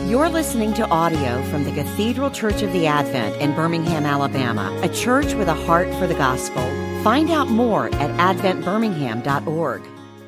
You're listening to audio from the Cathedral Church of the Advent in Birmingham, Alabama, a church with a heart for the gospel. Find out more at adventbirmingham.org.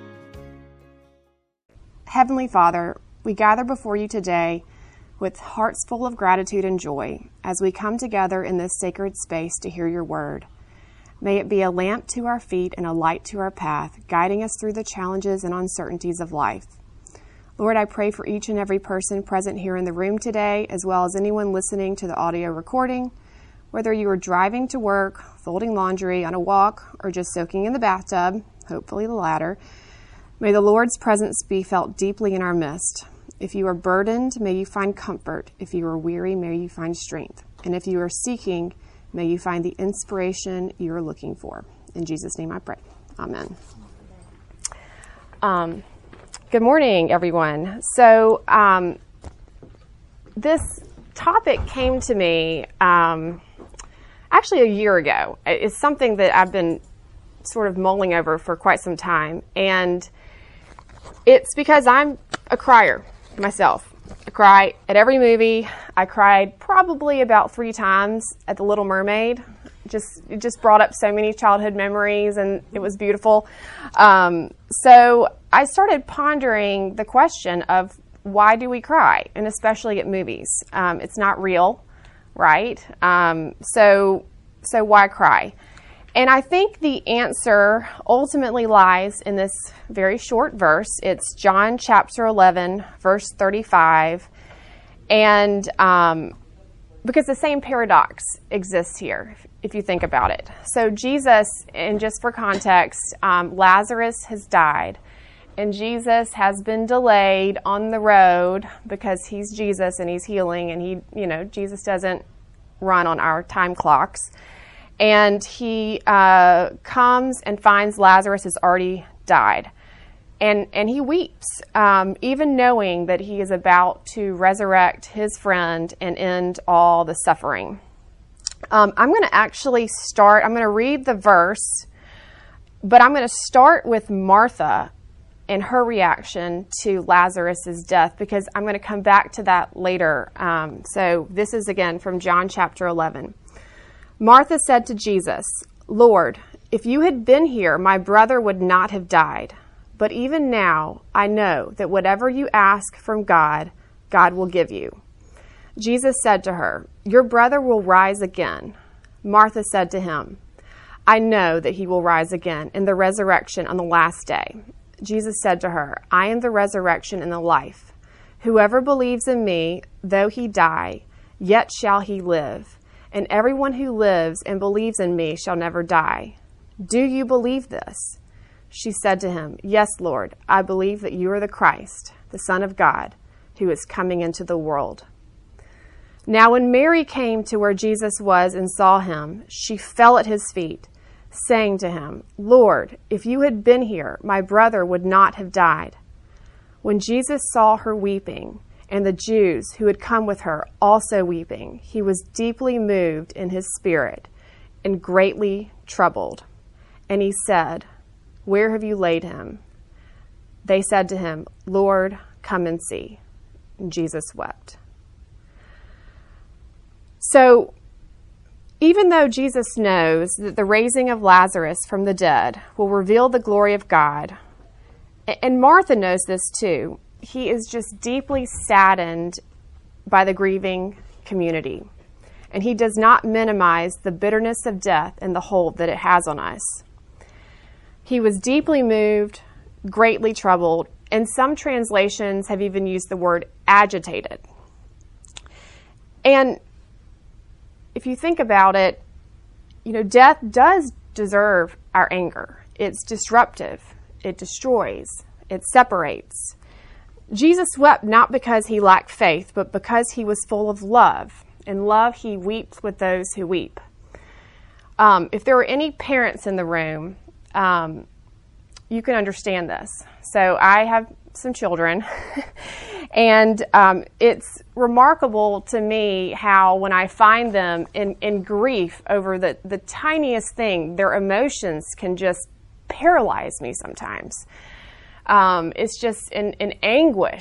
Heavenly Father, we gather before you today with hearts full of gratitude and joy as we come together in this sacred space to hear your word. May it be a lamp to our feet and a light to our path, guiding us through the challenges and uncertainties of life. Lord, I pray for each and every person present here in the room today, as well as anyone listening to the audio recording, whether you are driving to work, folding laundry, on a walk, or just soaking in the bathtub, hopefully the latter. May the Lord's presence be felt deeply in our midst. If you are burdened, may you find comfort. If you are weary, may you find strength. And if you are seeking, may you find the inspiration you are looking for. In Jesus' name I pray. Amen. Good morning, everyone. So this topic came to me actually a year ago. It's something that I've been sort of mulling over for quite some time. And it's because I'm a crier myself. I cry at every movie. I cried probably about 3 times at The Little Mermaid. It just brought up so many childhood memories, and it was beautiful. So I started pondering the question of why do we cry, and especially at movies. It's not real, right? So why cry? And I think the answer ultimately lies in this very short verse. It's John chapter 11, verse 35. And because the same paradox exists here, if you think about it. So Jesus, and just for context, Lazarus has died. And Jesus has been delayed on the road because he's Jesus and he's healing. And Jesus doesn't run on our time clocks. And he comes and finds Lazarus has already died. And he weeps, even knowing that he is about to resurrect his friend and end all the suffering. I'm going to read the verse, but I'm going to start with Martha and her reaction to Lazarus' death, because I'm going to come back to that later. So this is again from John chapter 11. Martha said to Jesus, "Lord, if you had been here, my brother would not have died. But even now, I know that whatever you ask from God, God will give you." Jesus said to her, "Your brother will rise again." Martha said to him, "I know that he will rise again in the resurrection on the last day." Jesus said to her, "I am the resurrection and the life. Whoever believes in me, though he die, yet shall he live. And everyone who lives and believes in me shall never die. Do you believe this?" She said to him, "Yes, Lord, I believe that you are the Christ, the Son of God, who is coming into the world." Now when Mary came to where Jesus was and saw him, she fell at his feet, saying to him, "Lord, if you had been here, my brother would not have died." When Jesus saw her weeping, and the Jews who had come with her also weeping, he was deeply moved in his spirit and greatly troubled. And he said, "Where have you laid him?" They said to him, "Lord, come and see." And Jesus wept. So, even though Jesus knows that the raising of Lazarus from the dead will reveal the glory of God, and Martha knows this too, he is just deeply saddened by the grieving community. And he does not minimize the bitterness of death and the hold that it has on us. He was deeply moved, greatly troubled, and some translations have even used the word agitated. And if you think about it, death does deserve our anger. It's disruptive. It destroys. It separates. Jesus wept not because he lacked faith, but because he was full of love. In love, he weeps with those who weep. If there were any parents in the room, you can understand this. So I have some children, and it's remarkable to me how when I find them in grief over the tiniest thing, their emotions can just paralyze me sometimes. It's just in anguish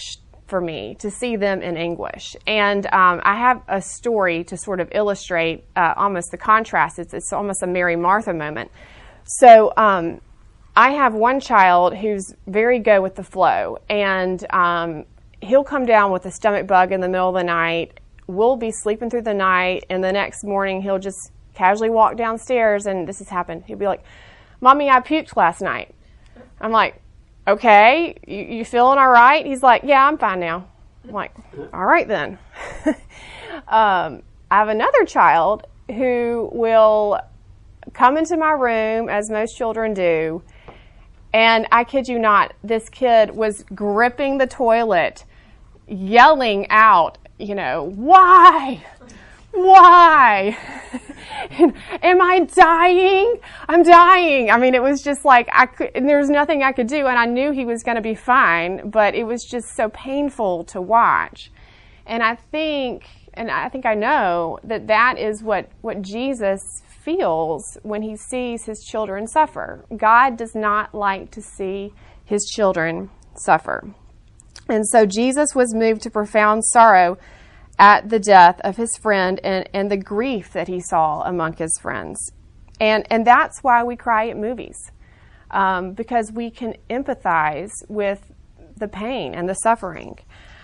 for me to see them in anguish. And I have a story to sort of illustrate almost the contrast. It's almost a Mary Martha moment. So I have one child who's very go with the flow, and he'll come down with a stomach bug in the middle of the night. We'll be sleeping through the night, and the next morning he'll just casually walk downstairs, and this has happened. He'll be like, "Mommy, I puked last night." I'm like, "Okay, you feeling all right?" He's like, "Yeah, I'm fine now." I'm like, "All right then." I have another child who will come into my room, as most children do, and I kid you not, this kid was gripping the toilet, yelling out, "Why? Why? Am I dying? I'm dying." I mean, it was just like and there was nothing I could do, and I knew he was going to be fine, but it was just so painful to watch. And I think I know that is what Jesus feels when he sees his children suffer. God does not like to see his children suffer. And so Jesus was moved to profound sorrow at the death of his friend and the grief that he saw among his friends. And that's why we cry at movies, because we can empathize with the pain and the suffering.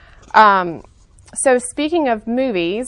So speaking of movies,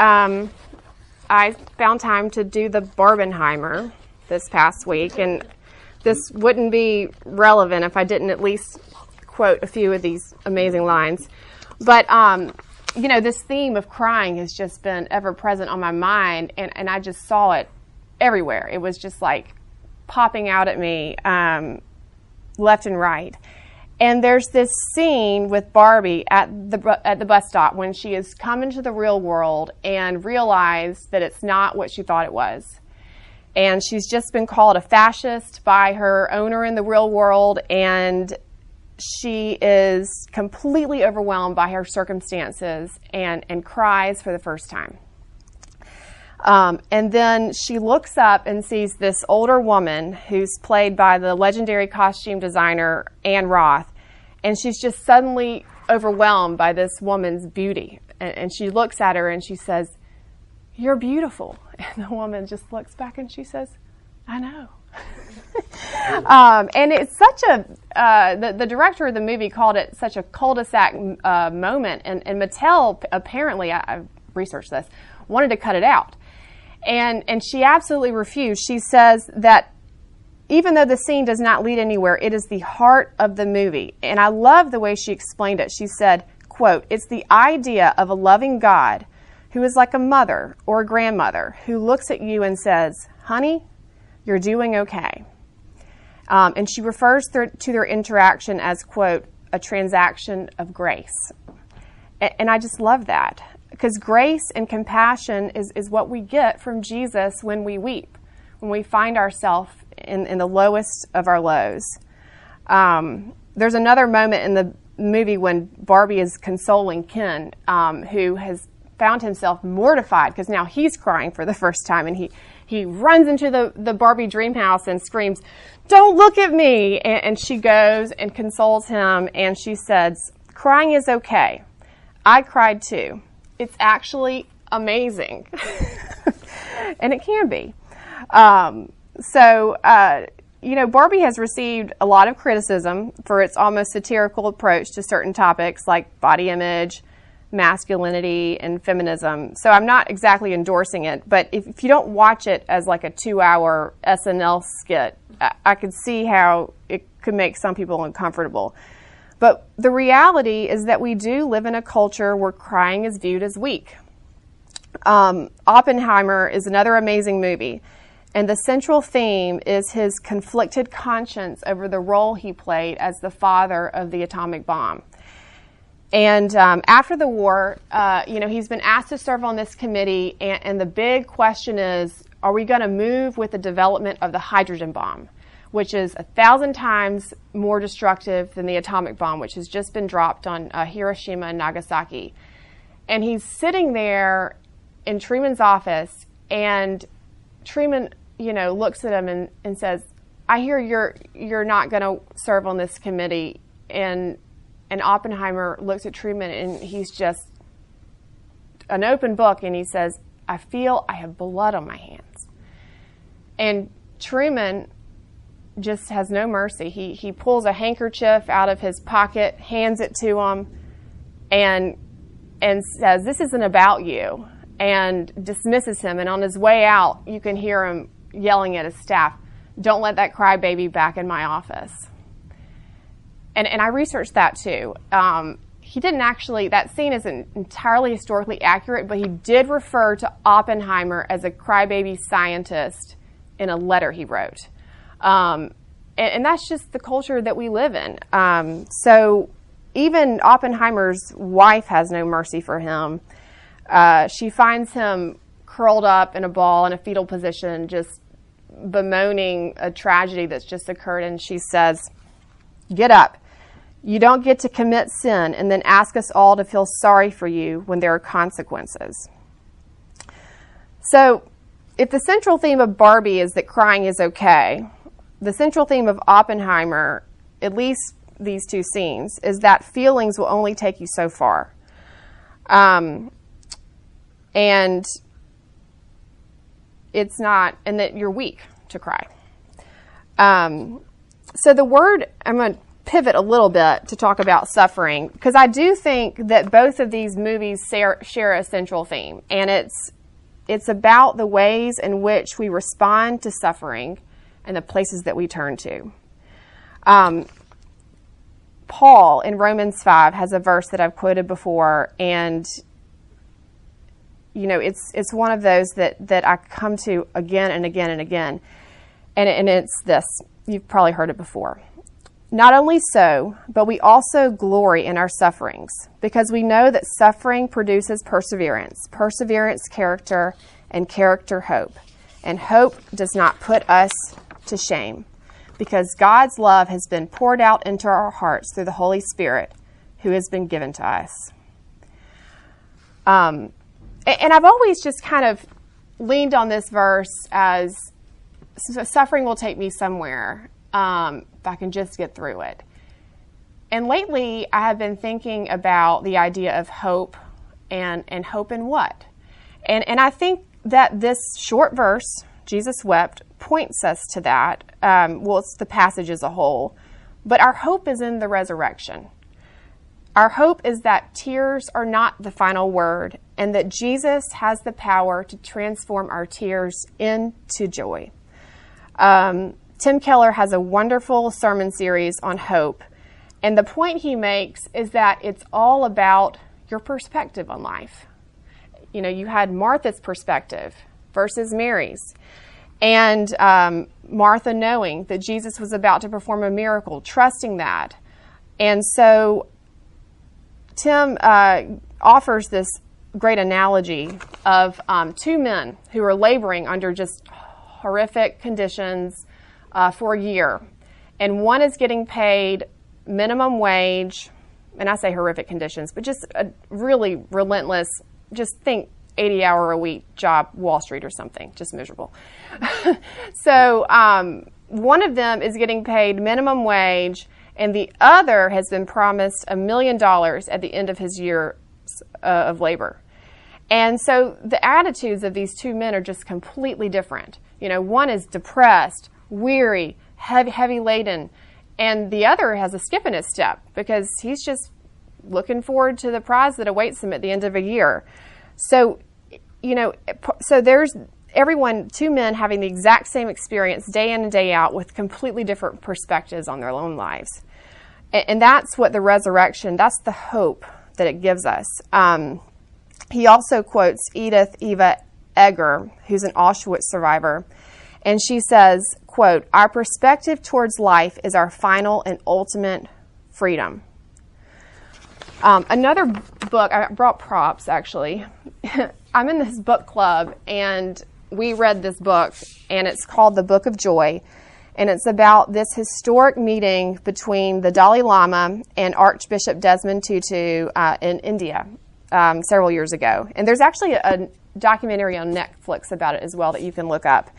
I found time to do the Barbenheimer this past week, and this wouldn't be relevant if I didn't at least quote a few of these amazing lines. But this theme of crying has just been ever present on my mind, and I just saw it everywhere. It was just like popping out at me left and right. And there's this scene with Barbie at the bus stop when she has come into the real world and realized that it's not what she thought it was. And she's just been called a fascist by her owner in the real world, and she is completely overwhelmed by her circumstances and cries for the first time. And then she looks up and sees this older woman who's played by the legendary costume designer Anne Roth, and she's just suddenly overwhelmed by this woman's beauty. And she looks at her and she says, "You're beautiful." And the woman just looks back and she says, "I know." And it's such the director of the movie called it such a cul-de-sac moment, and Mattel apparently, I've researched this, wanted to cut it out. And she absolutely refused. She says that even though the scene does not lead anywhere, it is the heart of the movie. And I love the way she explained it. She said, quote, "It's the idea of a loving God who is like a mother or a grandmother who looks at you and says, 'Honey, you're doing okay.'" And she refers to their interaction as, quote, "a transaction of grace." And I just love that, because grace and compassion is what we get from Jesus when we weep, when we find ourselves in the lowest of our lows. There's another moment in the movie when Barbie is consoling Ken, who has found himself mortified because now he's crying for the first time, and he runs into the Barbie dream house and screams, "Don't look at me!" And she goes and consoles him, and she says, "Crying is okay. I cried too. It's actually amazing." And it can be. Barbie has received a lot of criticism for its almost satirical approach to certain topics like body image, masculinity, and feminism. So I'm not exactly endorsing it, but if you don't watch it as like a 2-hour SNL skit, I could see how it could make some people uncomfortable. But the reality is that we do live in a culture where crying is viewed as weak. Oppenheimer is another amazing movie, and the central theme is his conflicted conscience over the role he played as the father of the atomic bomb. And after the war, he's been asked to serve on this committee, and the big question is, are we going to move with the development of the hydrogen bomb, which is 1,000 times more destructive than the atomic bomb, which has just been dropped on Hiroshima and Nagasaki. And he's sitting there in Truman's office, and Truman, looks at him and says, "I hear you're not going to serve on this committee." And And Oppenheimer looks at Truman, and he's just an open book, and he says, I feel I have blood on my hands. And Truman just has no mercy. He pulls a handkerchief out of his pocket, hands it to him, and says, this isn't about you, and dismisses him. And on his way out, you can hear him yelling at his staff, don't let that crybaby back in my office. And I researched that too. He didn't actually, that scene isn't entirely historically accurate, but he did refer to Oppenheimer as a crybaby scientist in a letter he wrote. And that's just the culture that we live in. So even Oppenheimer's wife has no mercy for him. She finds him curled up in a ball in a fetal position, just bemoaning a tragedy that's just occurred, and she says, get up. You don't get to commit sin and then ask us all to feel sorry for you when there are consequences. So if the central theme of Barbie is that crying is okay, the central theme of Oppenheimer, at least these two scenes, is that feelings will only take you so far. And it's not, and that you're weak to cry. So the word, I'm going to pivot a little bit to talk about suffering, because I do think that both of these movies share a central theme, and it's about the ways in which we respond to suffering and the places that we turn to. Paul in Romans 5 has a verse that I've quoted before, and it's one of those that I come to again and again and again, and it's this. You've probably heard it before. Not only so, but we also glory in our sufferings, because we know that suffering produces perseverance, perseverance character, and character hope. And hope does not put us to shame, because God's love has been poured out into our hearts through the Holy Spirit who has been given to us. And I've always just kind of leaned on this verse as suffering will take me somewhere. If I can just get through it. And lately, I have been thinking about the idea of hope and hope in what? And I think that this short verse, Jesus wept, points us to that. Well, it's the passage as a whole. But our hope is in the resurrection. Our hope is that tears are not the final word, and that Jesus has the power to transform our tears into joy. Tim Keller has a wonderful sermon series on hope, and the point he makes is that it's all about your perspective on life. You had Martha's perspective versus Mary's, and Martha knowing that Jesus was about to perform a miracle, trusting that. And so Tim offers this great analogy of two men who are laboring under just horrific conditions for a year. And one is getting paid minimum wage, and I say horrific conditions, but just a really relentless, just think 80-hour-a-week job, Wall Street or something, just miserable. So one of them is getting paid minimum wage, and the other has been promised $1 million at the end of his year of labor. And so the attitudes of these two men are just completely different. One is depressed, weary, heavy laden, and the other has a skip in his step because he's just looking forward to the prize that awaits him at the end of a year. So, so there's two men having the exact same experience day in and day out with completely different perspectives on their own lives. And that's what the resurrection, that's the hope that it gives us. He also quotes Edith Eva Eger, who's an Auschwitz survivor. And she says, quote, our perspective towards life is our final and ultimate freedom. Another book, I brought props actually. I'm in this book club and we read this book and it's called The Book of Joy. And it's about this historic meeting between the Dalai Lama and Archbishop Desmond Tutu in India several years ago. And there's actually a documentary on Netflix about it as well that you can look up.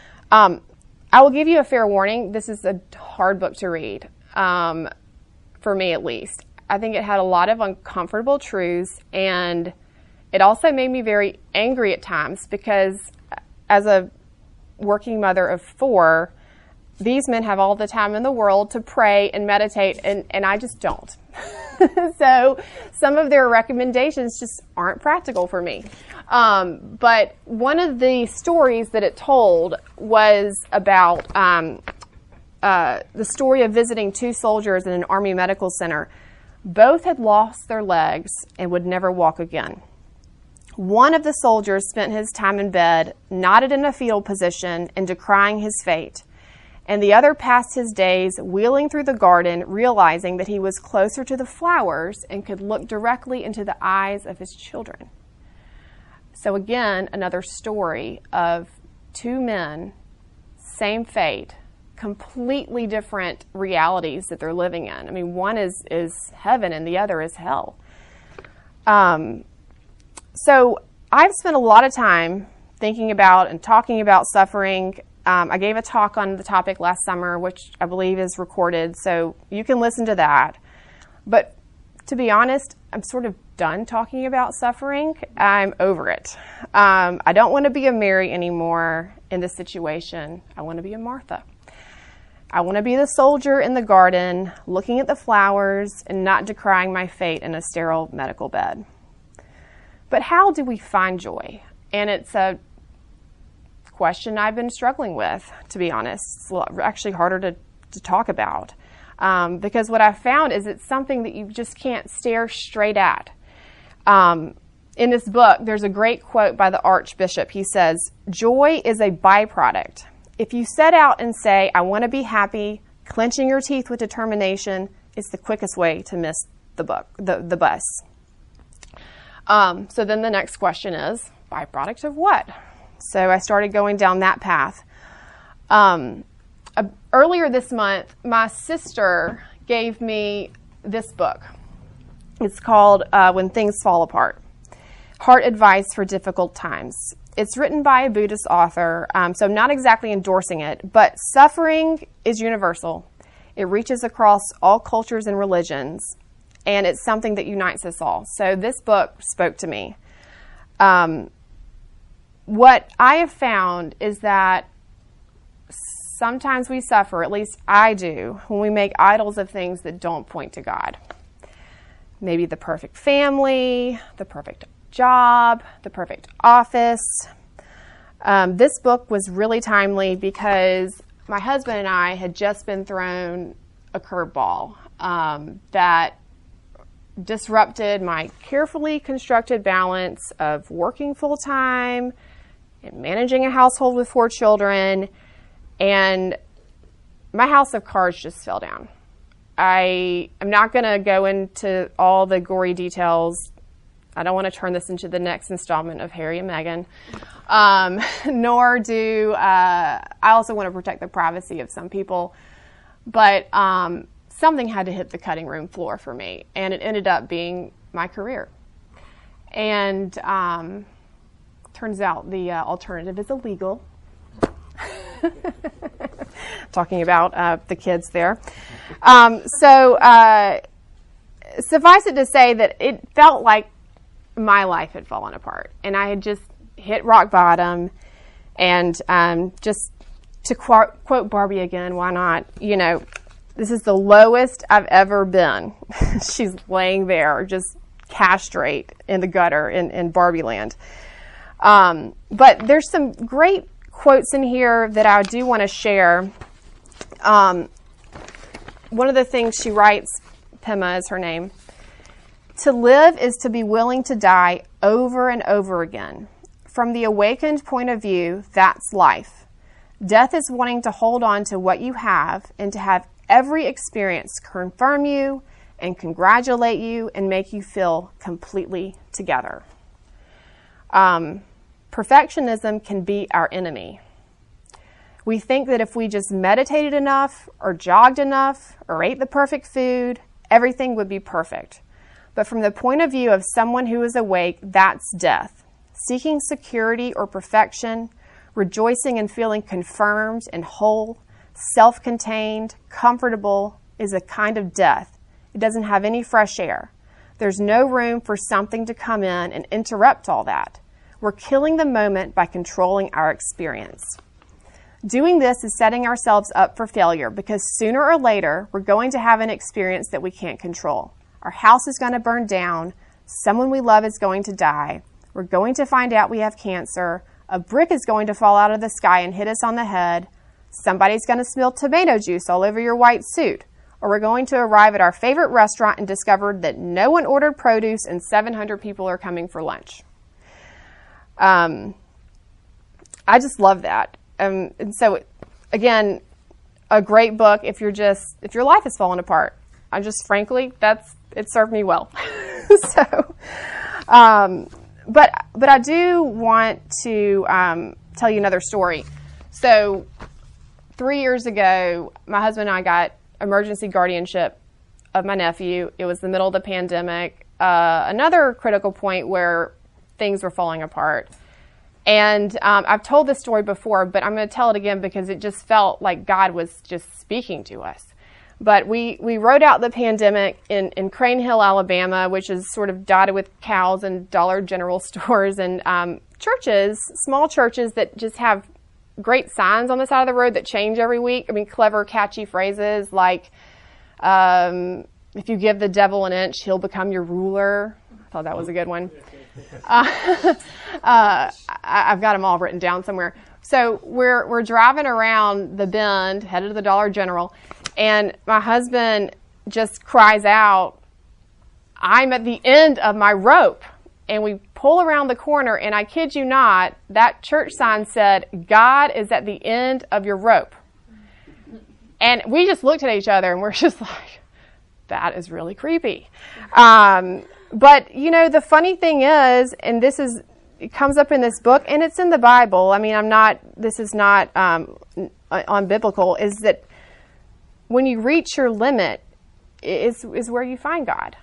I will give you a fair warning. This is a hard book to read, for me at least. I think it had a lot of uncomfortable truths, and it also made me very angry at times because as a working mother of 4, these men have all the time in the world to pray and meditate, and I just don't. So some of their recommendations just aren't practical for me. But one of the stories that it told was about the story of visiting 2 soldiers in an Army medical center. Both had lost their legs and would never walk again. One of the soldiers spent his time in bed, knotted in a fetal position and decrying his fate, and the other passed his days wheeling through the garden, realizing that he was closer to the flowers and could look directly into the eyes of his children. So again, another story of 2 men, same fate, completely different realities that they're living in. I mean, one is heaven and the other is hell. So I've spent a lot of time thinking about and talking about suffering. I gave a talk on the topic last summer, which I believe is recorded, so you can listen to that. But to be honest, I'm sort of done talking about suffering. I'm over it. I don't want to be a Mary anymore in this situation. I want to be a Martha. I want to be the soldier in the garden, looking at the flowers and not decrying my fate in a sterile medical bed. But how do we find joy? And it's a question I've been struggling with, to be honest. It's actually harder to talk about because what I've found is it's something that you just can't stare straight at. In this book, there's a great quote by the Archbishop. He says, "Joy is a byproduct. If you set out and say, I want to be happy, clenching your teeth with determination, it's the quickest way to miss the bus." So then the next question is, byproduct of what? So I started going down that path. Earlier this month, my sister gave me this book. It's called When Things Fall Apart, Heart Advice for Difficult Times. It's written by a Buddhist author, so I'm not exactly endorsing it, but suffering is universal. It reaches across all cultures and religions, and it's something that unites us all. So this book spoke to me. What I have found is that sometimes we suffer, at least I do, when we make idols of things that don't point to God. Maybe the perfect family, the perfect job, the perfect office. This book was really timely because my husband and I had just been thrown a curveball that disrupted my carefully constructed balance of working full-time and managing a household with 4 children, and my house of cards just fell down. I am not going to go into all the gory details. I don't want to turn this into the next installment of Harry and Meghan, nor do I also want to protect the privacy of some people, but something had to hit the cutting room floor for me, and it ended up being my career. And turns out the alternative is illegal. Talking about the kids there. So suffice it to say that it felt like my life had fallen apart, and I had just hit rock bottom. And just to quote Barbie again, why not? You know, this is the lowest I've ever been. She's laying there, just castrate in the gutter in Barbie land. But there's some great quotes in here that I do want to share. One of the things she writes, Pema is her name, "To live is to be willing to die over and over again. From the awakened point of view, that's life. Death is wanting to hold on to what you have and to have every experience confirm you and congratulate you and make you feel completely together." Perfectionism can be our enemy. We think that if we just meditated enough or jogged enough or ate the perfect food, everything would be perfect. But from the point of view of someone who is awake, that's death. Seeking security or perfection, rejoicing in feeling confirmed and whole, self-contained, comfortable, is a kind of death, It doesn't have any fresh air. There's no room for something to come in and interrupt all that. We're killing the moment by controlling our experience. Doing this is setting ourselves up for failure because sooner or later, we're going to have an experience that we can't control. Our house is going to burn down. Someone we love is going to die. We're going to find out we have cancer. A brick is going to fall out of the sky and hit us on the head. Somebody's going to spill tomato juice all over your white suit. Or we're going to arrive at our favorite restaurant and discover that no one ordered produce and 700 people are coming for lunch. I just love that. And so, again, a great book if your life is falling apart. Frankly, it served me well. So, but I do want to tell you another story. So, 3 years ago, my husband and I got emergency guardianship of my nephew. It was the middle of the pandemic, another critical point where things were falling apart. And I've told this story before, but I'm going to tell it again because it just felt like God was just speaking to us. But we rode out the pandemic in Crane Hill, Alabama, which is sort of dotted with cows and Dollar General stores and churches, small churches that just have great signs on the side of the road that change every week. I mean, clever, catchy phrases like, if you give the devil an inch, he'll become your ruler. I thought that was a good one. I've got them all written down somewhere. So we're driving around the bend, headed to the Dollar General, and my husband just cries out, "I'm at the end of my rope." And we pull around the corner, and I kid you not, that church sign said, "God is at the end of your rope." And we just looked at each other, and we're just like, that is really creepy. But, the funny thing is, and it comes up in this book, and it's in the Bible. I mean, this is not unbiblical, is that when you reach your limit is where you find God.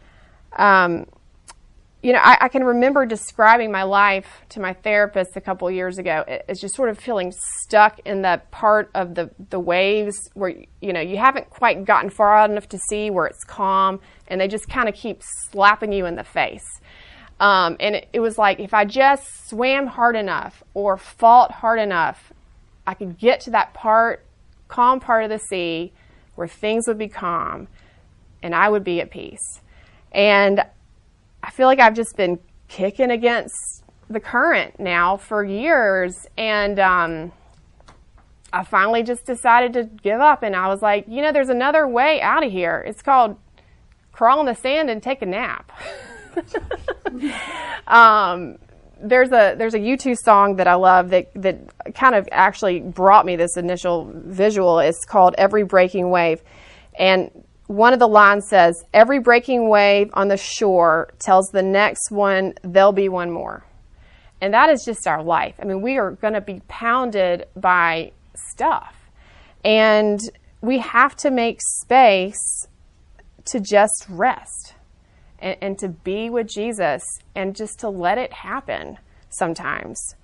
I can remember describing my life to my therapist a couple of years ago as just sort of feeling stuck in that part of the waves where, you haven't quite gotten far out enough to see where it's calm, and they just kind of keep slapping you in the face. And it was like if I just swam hard enough or fought hard enough, I could get to that calm part of the sea where things would be calm and I would be at peace. And I feel like I've just been kicking against the current now for years, and I finally just decided to give up, and I was like, there's another way out of here. It's called crawl in the sand and take a nap. There's a U2 song that I love that kind of actually brought me this initial visual. It's called Every Breaking Wave, and one of the lines says, "Every breaking wave on the shore tells the next one there'll be one more." And that is just our life. I mean, we are going to be pounded by stuff. And we have to make space to just rest and to be with Jesus and just to let it happen sometimes.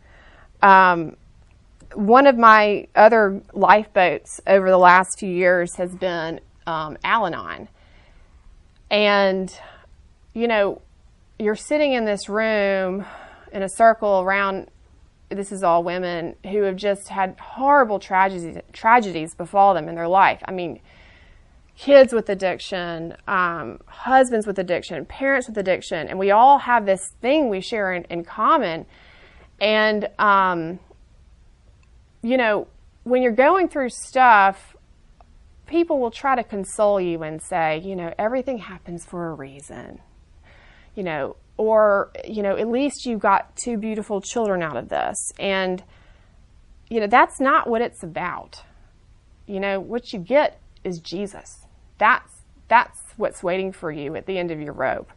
One of my other lifeboats over the last few years has been Al-Anon. And, you're sitting in this room in a circle around, this is all women who have just had horrible tragedies befall them in their life. I mean, kids with addiction, husbands with addiction, parents with addiction, and we all have this thing we share in common. And, when you're going through stuff, people will try to console you and say, everything happens for a reason, or, at least you got 2 beautiful children out of this. And, that's not what it's about. What you get is Jesus. That's what's waiting for you at the end of your rope.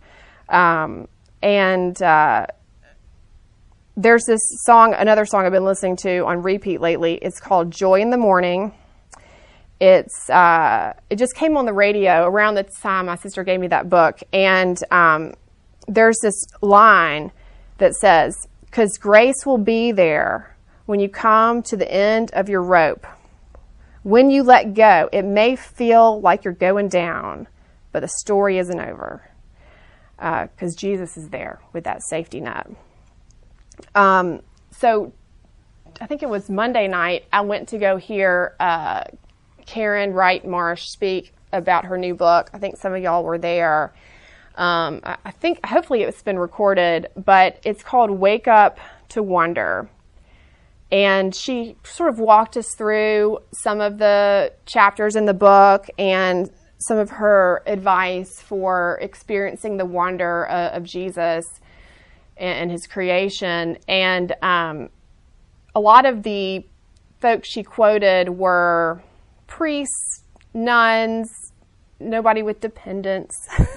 There's this song, another song I've been listening to on repeat lately. It's called Joy in the Morning. It just came on the radio around the time my sister gave me that book. And there's this line that says, "'Cause grace will be there when you come to the end of your rope. When you let go, it may feel like you're going down, but the story isn't over because Jesus is there with that safety net. So I think it was Monday night, I went to go hear Karen Wright Marsh speak about her new book. I think some of y'all were there. I think hopefully it's been recorded, but it's called Wake Up to Wonder. And she sort of walked us through some of the chapters in the book and some of her advice for experiencing the wonder of Jesus and his creation. And a lot of the folks she quoted were priests, nuns, nobody with dependents.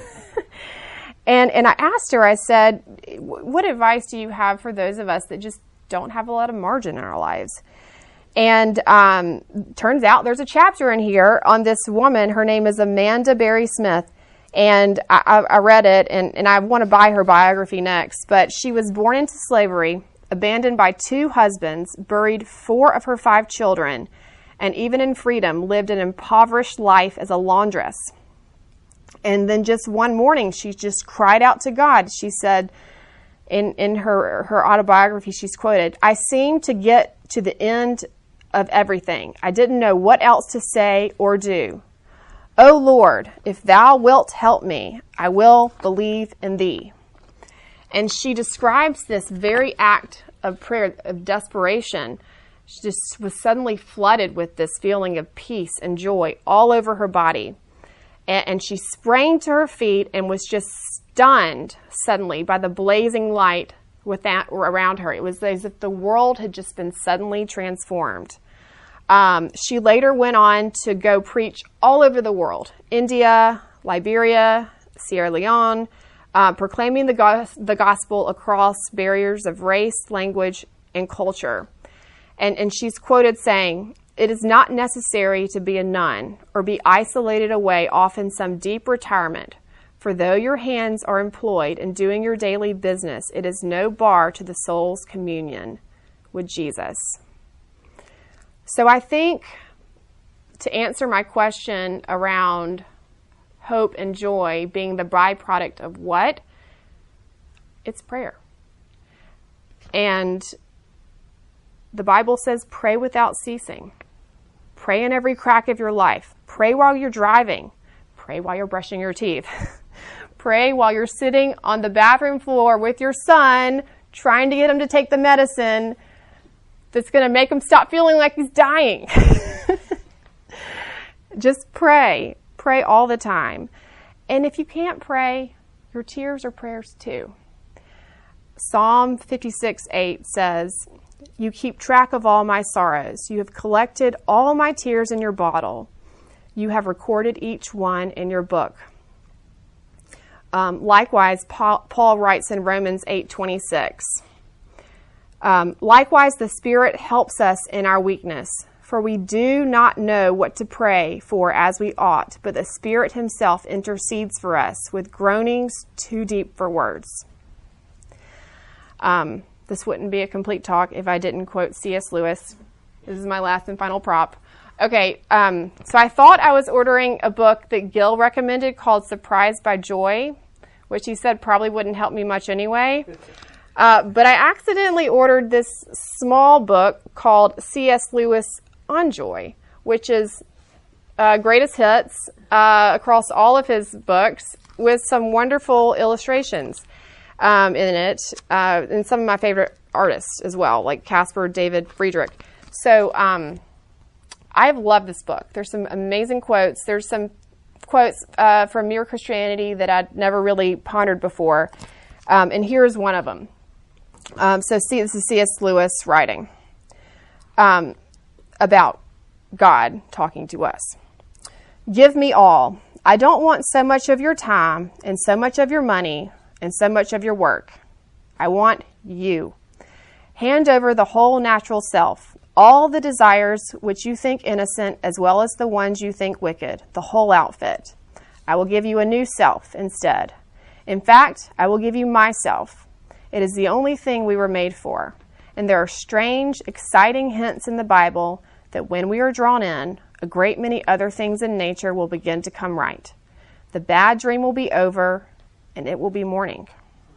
And I asked her, I said, what advice do you have for those of us that just don't have a lot of margin in our lives? And turns out there's a chapter in here on this woman. Her name is Amanda Berry Smith. And I read it, and I want to buy her biography next. But she was born into slavery, abandoned by 2 husbands, buried 4 of her 5 children, and even in freedom, lived an impoverished life as a laundress. And then just one morning, she just cried out to God. She said, in her autobiography, she's quoted, "I seemed to get to the end of everything. I didn't know what else to say or do. O Lord, if thou wilt help me, I will believe in thee." And she describes this very act of prayer, of desperation. She just was suddenly flooded with this feeling of peace and joy all over her body. And she sprang to her feet and was just stunned suddenly by the blazing light around her. It was as if the world had just been suddenly transformed. She later went on to go preach all over the world, India, Liberia, Sierra Leone, proclaiming the gospel across barriers of race, language, and culture. And she's quoted saying, "It is not necessary to be a nun or be isolated away off in some deep retirement, for though your hands are employed in doing your daily business, it is no bar to the soul's communion with Jesus." So I think to answer my question around hope and joy being the byproduct of what? It's prayer. And the Bible says pray without ceasing. Pray in every crack of your life. Pray while you're driving. Pray while you're brushing your teeth. Pray while you're sitting on the bathroom floor with your son, trying to get him to take the medicine that's going to make him stop feeling like he's dying. Just pray. Pray all the time. And if you can't pray, your tears are prayers too. Psalm 56:8 says, "You keep track of all my sorrows. You have collected all my tears in your bottle. You have recorded each one in your book." Likewise, Paul writes in Romans 8:26, "Likewise, the Spirit helps us in our weakness, for we do not know what to pray for as we ought, but the Spirit himself intercedes for us with groanings too deep for words." This wouldn't be a complete talk if I didn't quote C.S. Lewis. This is my last and final prop. Okay, so I thought I was ordering a book that Gil recommended called Surprised by Joy, which he said probably wouldn't help me much anyway. But I accidentally ordered this small book called C.S. Lewis on Joy, which is greatest hits across all of his books with some wonderful illustrations in it, and some of my favorite artists as well, like Caspar David Friedrich. So I've loved this book. There's some amazing quotes. There's some quotes from Mere Christianity that I'd never really pondered before, and here's one of them. So this is C.S. Lewis writing about God talking to us. "Give me all. I don't want so much of your time and so much of your money and so much of your work. I want you. Hand over the whole natural self, all the desires which you think innocent as well as the ones you think wicked, the whole outfit. I will give you a new self instead. In fact, I will give you myself. It is the only thing we were made for. And there are strange, exciting hints in the Bible that when we are drawn in, a great many other things in nature will begin to come right. The bad dream will be over, and it will be morning.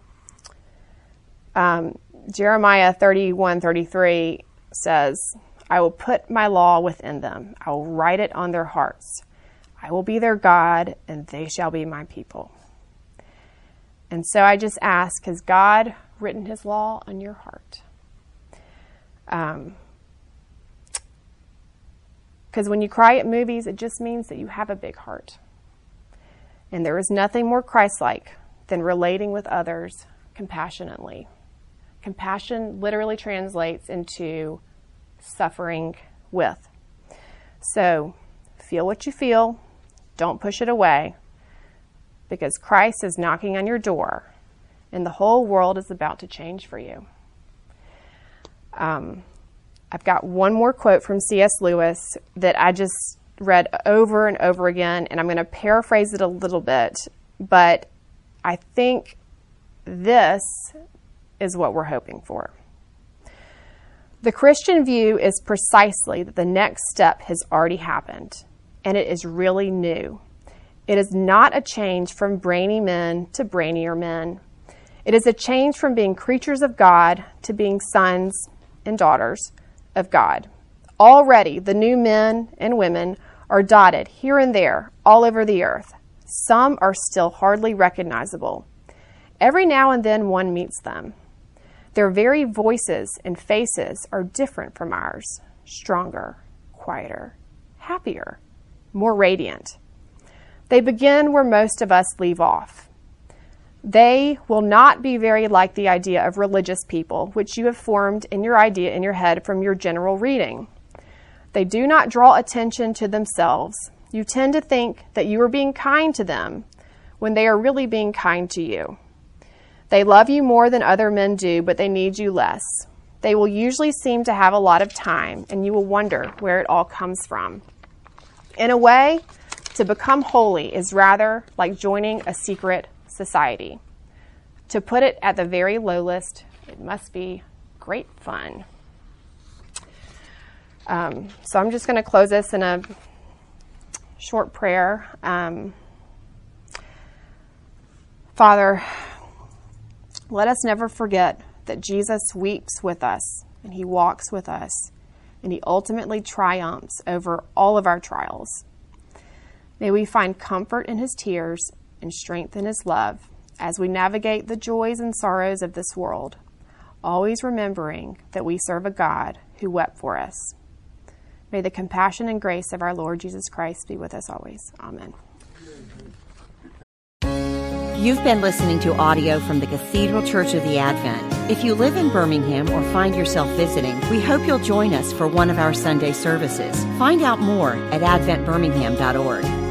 Jeremiah 31:33 says, I will put my law within them. I will write it on their hearts. I will be their God, and they shall be my people. And so I just ask, has God written his law on your heart? Because when you cry at movies, it just means that you have a big heart. And there is nothing more Christ-like than relating with others compassionately. Compassion literally translates into suffering with. So feel what you feel. Don't push it away, because Christ is knocking on your door and the whole world is about to change for you. I've got one more quote from C.S. Lewis that I just read over and over again, and I'm going to paraphrase it a little bit, but I think this is what we're hoping for. The Christian view is precisely that the next step has already happened, and it is really new. It is not a change from brainy men to brainier men. It is a change from being creatures of God to being sons and daughters of God. Already, the new men and women are dotted here and there all over the earth. Some are still hardly recognizable. Every now and then one meets them. Their very voices and faces are different from ours, stronger, quieter, happier, more radiant. They begin where most of us leave off. They will not be very like the idea of religious people, which you have formed in your idea in your head from your general reading. They do not draw attention to themselves. You tend to think that you are being kind to them when they are really being kind to you. They love you more than other men do, but they need you less. They will usually seem to have a lot of time, and you will wonder where it all comes from. In a way, to become holy is rather like joining a secret society. To put it at the very low list, it must be great fun. So I'm just going to close this in a short prayer. Father, let us never forget that Jesus weeps with us, and he walks with us, and he ultimately triumphs over all of our trials. May we find comfort in his tears and strength in his love as we navigate the joys and sorrows of this world, always remembering that we serve a God who wept for us. May the compassion and grace of our Lord Jesus Christ be with us always. Amen. You've been listening to audio from the Cathedral Church of the Advent. If you live in Birmingham or find yourself visiting, we hope you'll join us for one of our Sunday services. Find out more at adventbirmingham.org.